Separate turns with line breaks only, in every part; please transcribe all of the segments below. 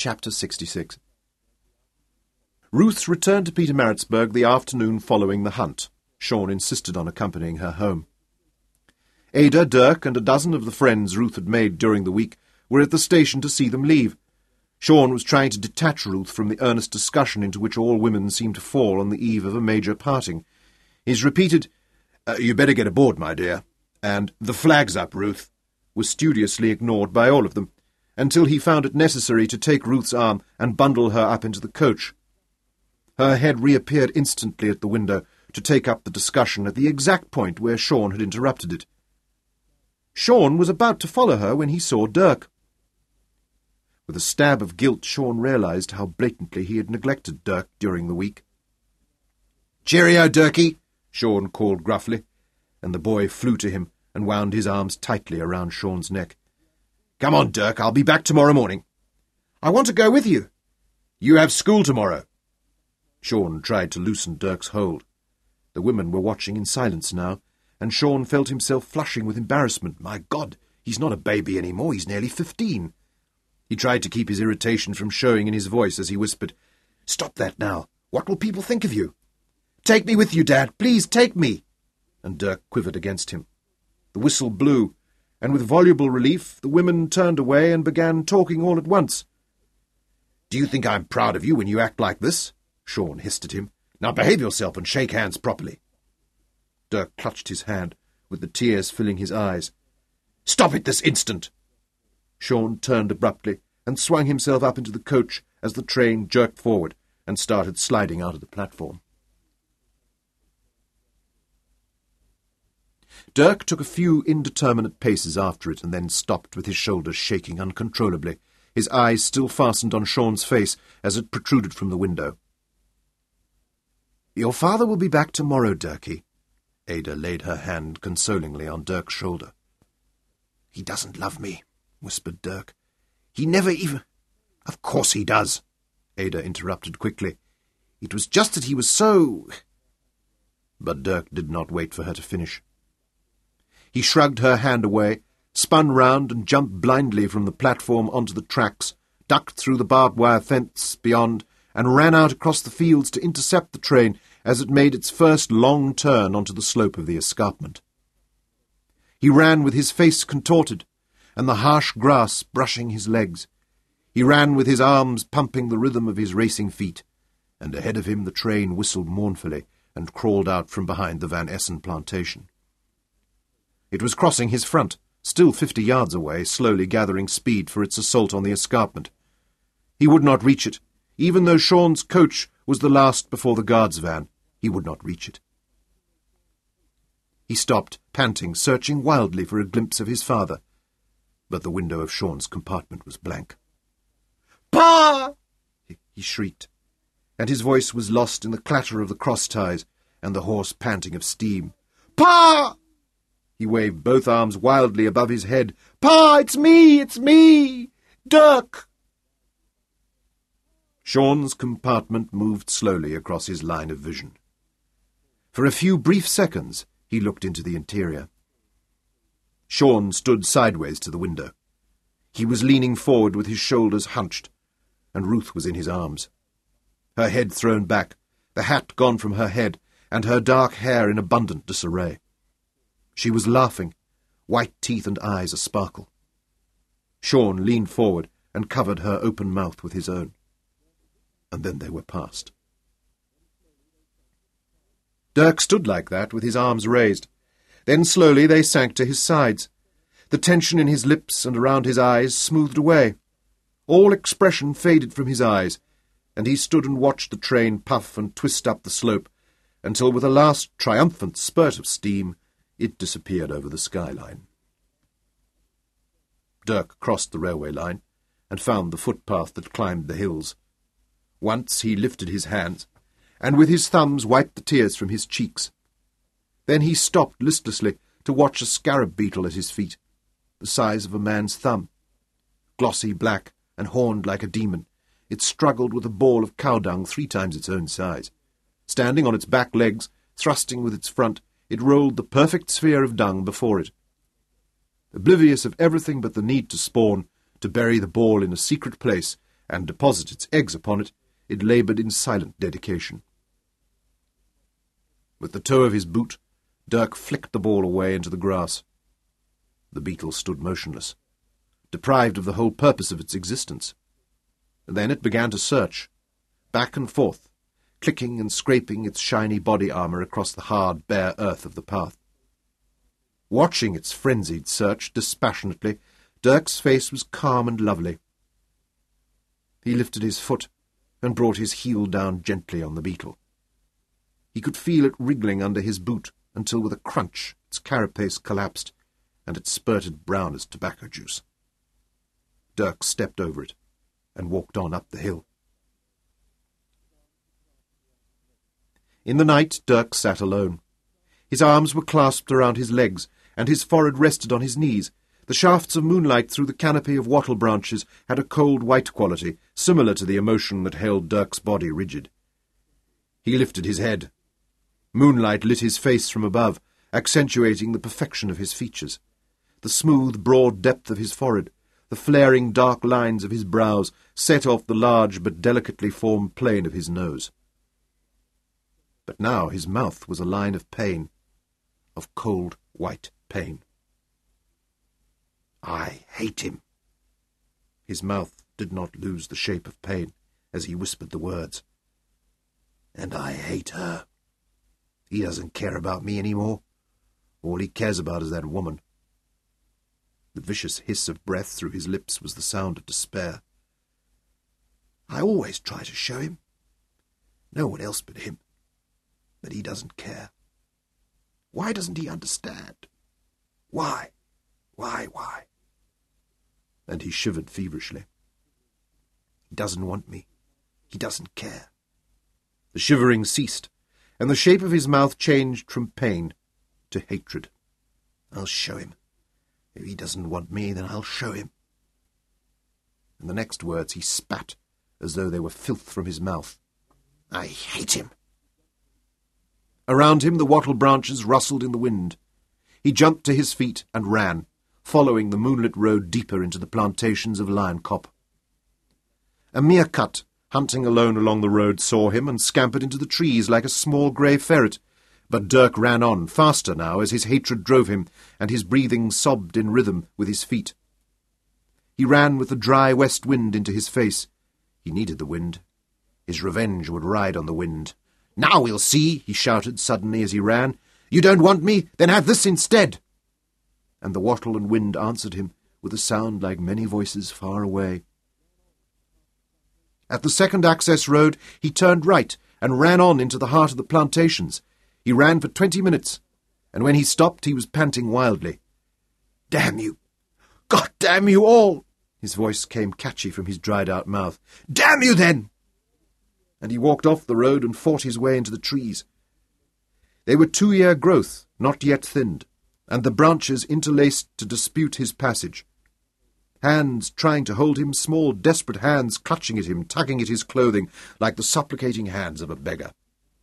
Chapter 66. Ruth returned to Pietermaritzburg the afternoon following the hunt. Sean insisted on accompanying her home. Ada, Dirk, and a dozen of the friends Ruth had made during the week were at the station to see them leave. Sean was trying to detach Ruth from the earnest discussion into which all women seemed to fall on the eve of a major parting. His repeated, "You better get aboard, my dear," and "The flag's up, Ruth," was studiously ignored by all of them, until he found it necessary to take Ruth's arm and bundle her up into the coach. Her head reappeared instantly at the window to take up the discussion at the exact point where Sean had interrupted it. Sean was about to follow her when he saw Dirk. With a stab of guilt, Sean realized how blatantly he had neglected Dirk during the week. "Cheerio, Dirkie," Sean called gruffly, and the boy flew to him and wound his arms tightly around Sean's neck. "Come on, Dirk, I'll be back tomorrow morning." "I want to go with you." "You have school tomorrow." Sean tried to loosen Dirk's hold. The women were watching in silence now, and Sean felt himself flushing with embarrassment. My God, he's not a baby any more, he's nearly 15. He tried to keep his irritation from showing in his voice as he whispered, "Stop that now. What will people think of you?" "Take me with you, Dad. Please take me." And Dirk quivered against him. The whistle blew, and with voluble relief the women turned away and began talking all at once. "Do you think I'm proud of you when you act like this?" Sean hissed at him. "Now behave yourself and shake hands properly." Dirk clutched his hand, with the tears filling his eyes. "Stop it this instant!" Sean turned abruptly and swung himself up into the coach as the train jerked forward and started sliding out of the platform. Dirk took a few indeterminate paces after it and then stopped with his shoulders shaking uncontrollably, his eyes still fastened on Sean's face as it protruded from the window. "Your father will be back tomorrow, Dirkie." Ada laid her hand consolingly on Dirk's shoulder. "He doesn't love me," whispered Dirk. "He never even—" "Of course he does," Ada interrupted quickly. "It was just that he was so—" But Dirk did not wait for her to finish. He shrugged her hand away, spun round and jumped blindly from the platform onto the tracks, ducked through the barbed wire fence beyond, and ran out across the fields to intercept the train as it made its first long turn onto the slope of the escarpment. He ran with his face contorted, and the harsh grass brushing his legs. He ran with his arms pumping the rhythm of his racing feet, and ahead of him the train whistled mournfully and crawled out from behind the Van Essen plantation. It was crossing his front, still 50 yards away, slowly gathering speed for its assault on the escarpment. He would not reach it. Even though Sean's coach was the last before the guard's van, he would not reach it. He stopped, panting, searching wildly for a glimpse of his father. But the window of Sean's compartment was blank. "Pa!" he shrieked, and his voice was lost in the clatter of the cross-ties and the hoarse panting of steam. "Pa!" He waved both arms wildly above his head. "Pa, it's me! Dirk!" Sean's compartment moved slowly across his line of vision. For a few brief seconds he looked into the interior. Sean stood sideways to the window. He was leaning forward with his shoulders hunched, and Ruth was in his arms. Her head thrown back, the hat gone from her head, and her dark hair in abundant disarray. She was laughing, white teeth and eyes a-sparkle. Sean leaned forward and covered her open mouth with his own. And then they were past. Dirk stood like that, with his arms raised. Then slowly they sank to his sides. The tension in his lips and around his eyes smoothed away. All expression faded from his eyes, and he stood and watched the train puff and twist up the slope, until with a last triumphant spurt of steam, it disappeared over the skyline. Dirk crossed the railway line and found the footpath that climbed the hills. Once he lifted his hands, and with his thumbs wiped the tears from his cheeks. Then he stopped listlessly to watch a scarab beetle at his feet, the size of a man's thumb. Glossy black and horned like a demon, it struggled with a ball of cow dung 3 times its own size. Standing on its back legs, thrusting with its front, it rolled the perfect sphere of dung before it. Oblivious of everything but the need to spawn, to bury the ball in a secret place, and deposit its eggs upon it, it laboured in silent dedication. With the toe of his boot, Dirk flicked the ball away into the grass. The beetle stood motionless, deprived of the whole purpose of its existence. Then it began to search, back and forth, clicking and scraping its shiny body armour across the hard, bare earth of the path. Watching its frenzied search dispassionately, Dirk's face was calm and lovely. He lifted his foot and brought his heel down gently on the beetle. He could feel it wriggling under his boot until with a crunch its carapace collapsed and it spurted brown as tobacco juice. Dirk stepped over it and walked on up the hill. In the night, Dirk sat alone. His arms were clasped around his legs, and his forehead rested on his knees. The shafts of moonlight through the canopy of wattle branches had a cold white quality, similar to the emotion that held Dirk's body rigid. He lifted his head. Moonlight lit his face from above, accentuating the perfection of his features. The smooth, broad depth of his forehead, the flaring dark lines of his brows set off the large but delicately formed plane of his nose. But now his mouth was a line of pain, of cold white pain. "I hate him." His mouth did not lose the shape of pain as he whispered the words. "And I hate her. He doesn't care about me any more. All he cares about is that woman." The vicious hiss of breath through his lips was the sound of despair. "I always try to show him. No one else but him. But he doesn't care. Why doesn't he understand? Why? Why? And he shivered feverishly. He doesn't want me. He doesn't care. The shivering ceased, and the shape of his mouth changed from pain to hatred. I'll show him. If he doesn't want me, then I'll show him. In the next words he spat, as though they were filth from his mouth. I hate him. Around him the wattle branches rustled in the wind. He jumped to his feet and ran, following the moonlit road deeper into the plantations of lion cop. A meerkat, hunting alone along the road, saw him and scampered into the trees like a small grey ferret. But Dirk ran on, faster now, as his hatred drove him, and his breathing sobbed in rhythm with his feet. He ran with the dry west wind into his face. He needed the wind. His revenge would ride on the wind. "Now we'll see," he shouted suddenly as he ran. "You don't want me? Then have this instead." And the wattle and wind answered him with a sound like many voices far away. At the second access road he turned right and ran on into the heart of the plantations. He ran for 20 minutes, and when he stopped he was panting wildly. "Damn you! God damn you all!" His voice came catchy from his dried-out mouth. "Damn you, then!" And he walked off the road and fought his way into the trees. They were 2-year growth, not yet thinned, and the branches interlaced to dispute his passage. Hands trying to hold him, small, desperate hands clutching at him, tugging at his clothing, like the supplicating hands of a beggar.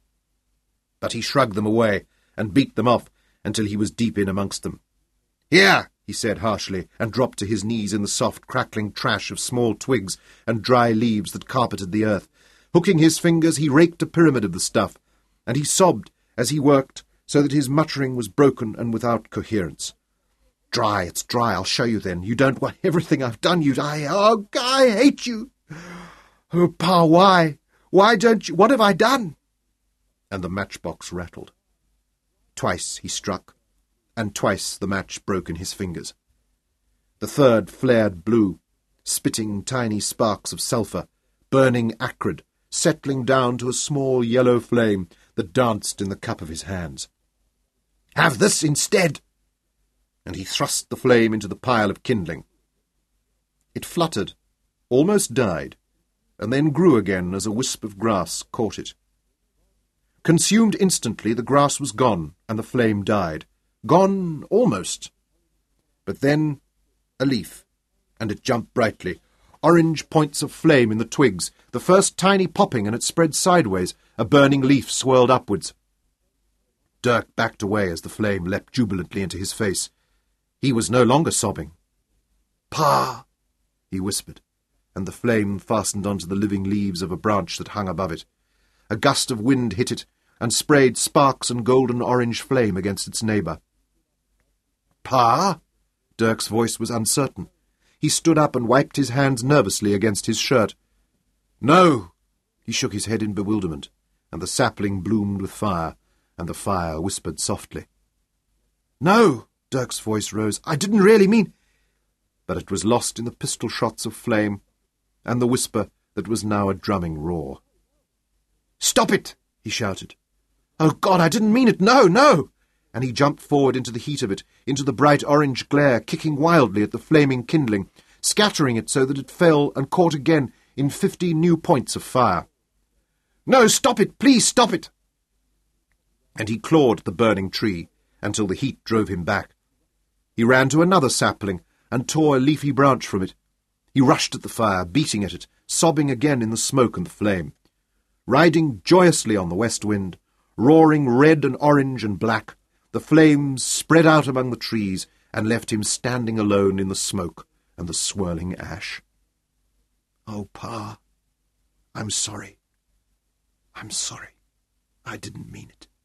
But he shrugged them away and beat them off until he was deep in amongst them. "Here!" he said harshly, and dropped to his knees in the soft, crackling trash of small twigs and dry leaves that carpeted the earth. Hooking his fingers, he raked a pyramid of the stuff, and he sobbed as he worked so that his muttering was broken and without coherence. "Dry, it's dry, I'll show you then. You don't want everything I've done you. I hate you. Oh, Pa, why? Why don't you? What have I done?" And the matchbox rattled. Twice he struck, and twice the match broke in his fingers. The third flared blue, spitting tiny sparks of sulphur, burning acrid, settling down to a small yellow flame that danced in the cup of his hands. "Have this instead!" And he thrust the flame into the pile of kindling. It fluttered, almost died, and then grew again as a wisp of grass caught it. Consumed instantly, the grass was gone, and the flame died. Gone almost. But then a leaf, and it jumped brightly. Orange points of flame in the twigs, the first tiny popping, and it spread sideways. A burning leaf swirled upwards. Dirk backed away as the flame leapt jubilantly into his face. He was no longer sobbing. "Pa!" he whispered, and the flame fastened onto the living leaves of a branch that hung above it. A gust of wind hit it, and sprayed sparks and golden-orange flame against its neighbour. "Pa?" Dirk's voice was uncertain. He stood up and wiped his hands nervously against his shirt. "No!" He shook his head in bewilderment, and the sapling bloomed with fire, and the fire whispered softly. "No!" Dirk's voice rose. "I didn't really mean—" But it was lost in the pistol shots of flame, and the whisper that was now a drumming roar. "Stop it!" he shouted. "Oh, God, I didn't mean it! No, no!" And he jumped forward into the heat of it, into the bright orange glare, kicking wildly at the flaming kindling, scattering it so that it fell and caught again in 50 new points of fire. "No, stop it! Please stop it!" And he clawed at the burning tree until the heat drove him back. He ran to another sapling and tore a leafy branch from it. He rushed at the fire, beating at it, sobbing again in the smoke and the flame. Riding joyously on the west wind, roaring red and orange and black, the flames spread out among the trees and left him standing alone in the smoke and the swirling ash. "Oh, Pa, I'm sorry. I'm sorry. I didn't mean it."